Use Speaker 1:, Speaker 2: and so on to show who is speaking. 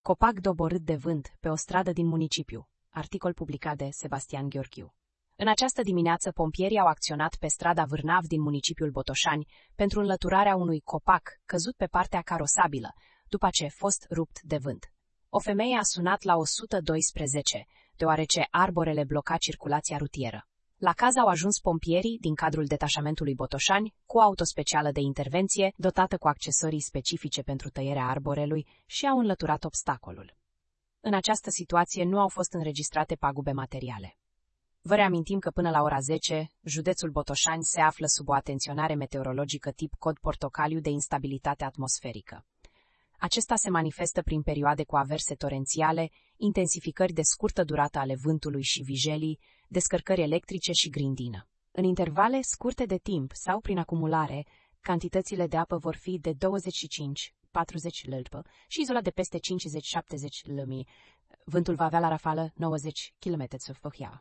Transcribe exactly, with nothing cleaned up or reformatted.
Speaker 1: Copac doborât de vânt pe o stradă din municipiu. Articol publicat de Sebastian Gheorghiu. În această dimineață, pompierii au acționat pe strada Vârnav din municipiul Botoșani pentru înlăturarea unui copac căzut pe partea carosabilă, după ce a fost rupt de vânt. O femeie a sunat la o sută doisprezece, deoarece arborele bloca circulația rutieră. La caz au ajuns pompierii din cadrul detașamentului Botoșani cu o autospecială de intervenție dotată cu accesorii specifice pentru tăierea arborelui și au înlăturat obstacolul. În această situație nu au fost înregistrate pagube materiale. Vă reamintim că până la ora zece, județul Botoșani se află sub o atenționare meteorologică tip cod portocaliu de instabilitate atmosferică. Acesta se manifestă prin perioade cu averse torențiale, intensificări de scurtă durată ale vântului și vijelii, descărcări electrice și grindină. În intervale scurte de timp sau prin acumulare, cantitățile de apă vor fi de douăzeci și cinci patruzeci lălpă și izolat de peste cincizeci șaptezeci lămii. Vântul va avea la rafală nouăzeci kilometri pe oră.